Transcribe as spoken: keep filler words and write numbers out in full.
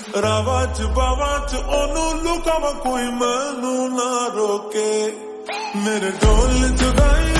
ਰਾਵਾਂ ਚ ਬਾਵਾਂ ਚ ਉਹਨੂੰ ਲੁਕਾਵਾਂ ਕੋਈ ਮੈਨੂੰ ਨਾ ਰੋਕੇ ਮੇਰੇ ਢੋਲ ਜੁਦਾਈ